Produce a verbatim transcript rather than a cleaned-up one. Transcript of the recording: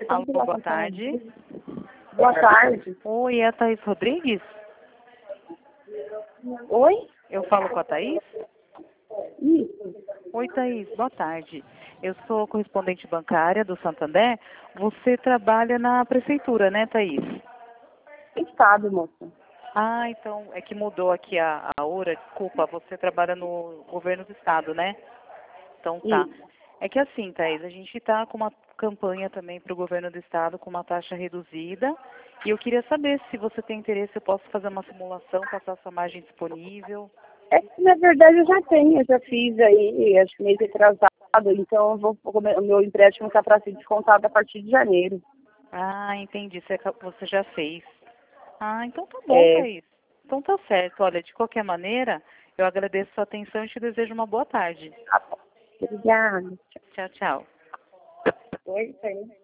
Alô, boa tarde. Boa tarde. Oi, é a Thaís Rodrigues? Oi? Eu falo com a Thaís? Isso. Oi, Thaís, boa tarde. Eu sou correspondente bancária do Santander. Você trabalha na prefeitura, né, Thaís? Estado, moça. Ah, então é que mudou aqui a, a hora, desculpa. Você trabalha no governo do estado, né? Então tá. Isso. É que assim, Thaís, a gente está com uma campanha também para o governo do estado com uma taxa reduzida. E eu queria saber se você tem interesse, eu posso fazer uma simulação, passar sua margem disponível. É que, na verdade, eu já tenho, eu já fiz aí, acho que mês atrasado, então eu vou, o meu empréstimo está para ser descontado a partir de janeiro. Ah, entendi. Você, aca- você já fez. Ah, então tá bom, É, Thaís. Então tá certo. Olha, de qualquer maneira, eu agradeço a sua atenção e te desejo uma boa tarde. tá bom. Obrigada. Tchau, tchau. Oi, Thaís.